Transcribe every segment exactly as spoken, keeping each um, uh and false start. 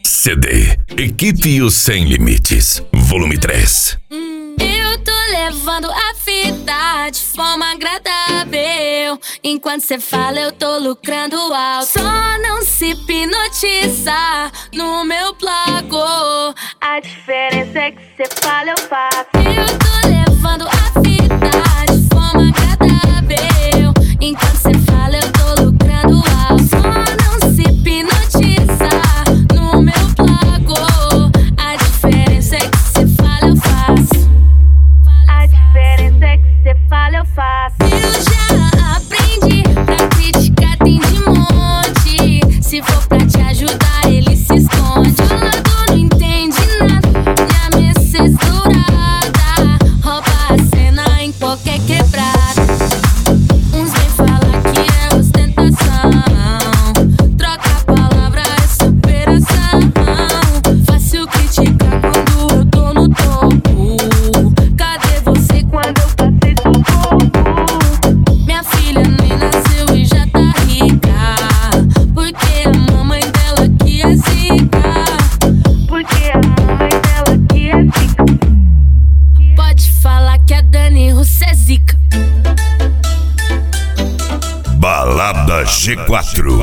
C D Equipe Os Sem Limites, volume três. Eu tô levando a fita de forma agradável. Enquanto cê fala eu tô lucrando alto. Só não se hipnotiza no meu placo. A diferença é que cê fala eu faço. Eu tô levando a fita de forma agradável. Enquanto cê fala eu tô lucrando alto. Só não se hipnotiza no meu placo. A diferença é que cê fala eu faço. A diferença é que cê fala eu faço. Eu já aprendi, pra criticar tem de monte. Se for pra te ajudar ele se esconde. O lado não entende nada, minha Mercedes dourada rouba a cena em qualquer quebrada. Uns vem falar que é ostentação, troca a palavra é superação. Fácil criticar quando eu tô no topo. Cadê você quando eu passei sufoco? Minha filha nem nasceu e já tá rica, porque a mamãe dela que é zica. Porque a mamãe dela que é zica. Pode falar que a Dani Russo é zica. Balada G quatro.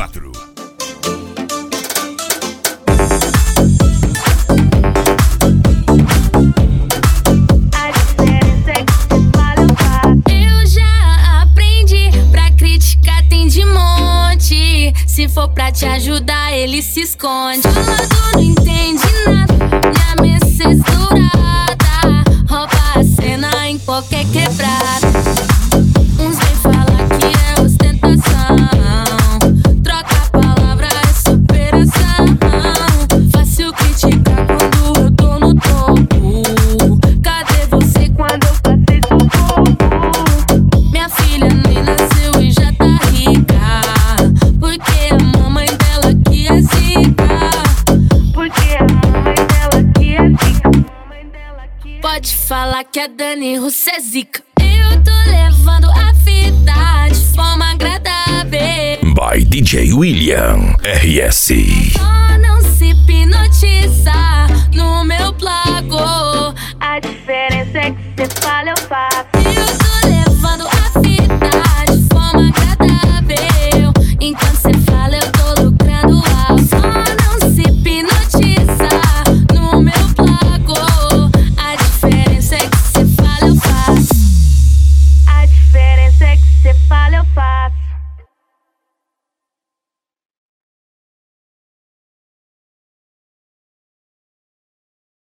A diferença é que cê fala eu faço. Eu já aprendi, pra criticar tem de monte. Se for pra te ajudar ele se esconde. O lado não entende nada, minha Mercedes dourada rouba a cena em qualquer quebrada. Uns vem falar que é ostentação, troca a palavra é superação. Fácil criticar quando eu tô no topo. Cadê você quando eu passei sufoco? Minha filha nem nasceu e já tá rica, porque a mamãe dela que é zica. Porque a mamãe dela que é zica. Pode falar que a Dani Russo é zica. Eu tô levando a fita de forma agradável. By D J William R S. Só não se hipnotiza no meu placo. A diferença é que cê fala eu faço.